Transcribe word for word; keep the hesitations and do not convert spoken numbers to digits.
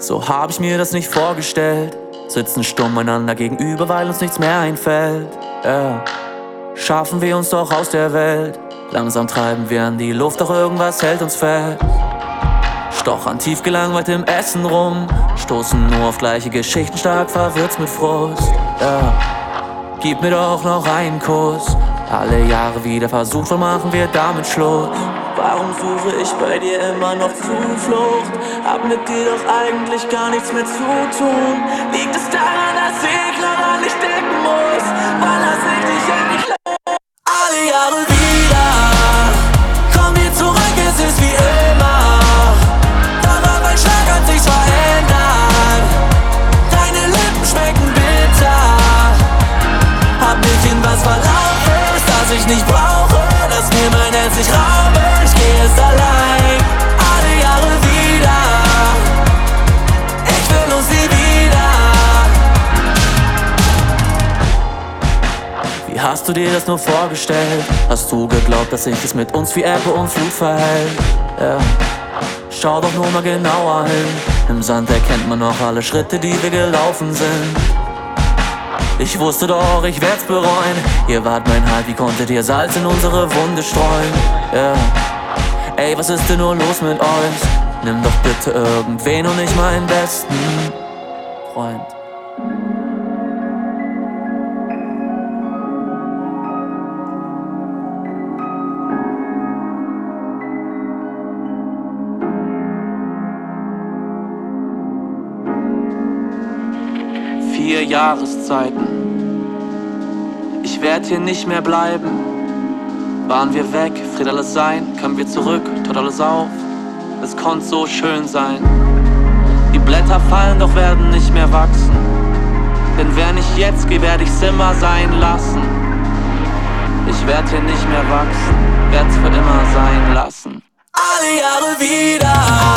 So hab ich mir das nicht vorgestellt. Sitzen stumm einander gegenüber, weil uns nichts mehr einfällt. Ja. Schaffen wir uns doch aus der Welt. Langsam treiben wir an die Luft, doch irgendwas hält uns fest. Stochern tief gelangweilt im Essen rum, stoßen nur auf gleiche Geschichten, stark verwirrt mit Frust. Ja. Gib mir doch noch einen Kuss. Alle Jahre wieder versucht, wann machen wir damit Schluss? Warum suche ich bei dir immer noch Zuflucht? Hab mit dir doch eigentlich gar nichts mehr zu tun. Liegt es daran, dass ich noch an dich denken muss? Wann lass ich dich endlich los? Alle Jahre wieder kommen wir zurück, es ist wie immer. Aber mein Schlag hat sich verändert. Deine Lippen schmecken bitter. Hab mich in was verlaufen, das ich nicht brauche. Lass mir mein Herz nicht rauben, ich geh es allein. Alle Jahre wieder, ich will uns nie wieder. Wie hast du dir das nur vorgestellt? Hast du geglaubt, dass sich es mit uns wie Ebbe und Flut verhält? Ja. Schau doch nur mal genauer hin. Im Sand erkennt man noch alle Schritte, die wir gelaufen sind. Ich wusste doch, ich werd's bereuen. Ihr wart mein Halt, wie konntet ihr Salz in unsere Wunde streuen? Ja. Ey, was ist denn nur los mit euch? Nimm doch bitte irgendwen und nicht meinen besten Freund. Vier Jahreszeiten. Ich werd hier nicht mehr bleiben. Waren wir weg, friert alles sein, können wir zurück, tut alles auf. Es konnte so schön sein. Die Blätter fallen, doch werden nicht mehr wachsen. Denn wer nicht jetzt geht, werd ich's immer sein lassen. Ich werd hier nicht mehr wachsen, werd's für immer sein lassen. Alle Jahre wieder.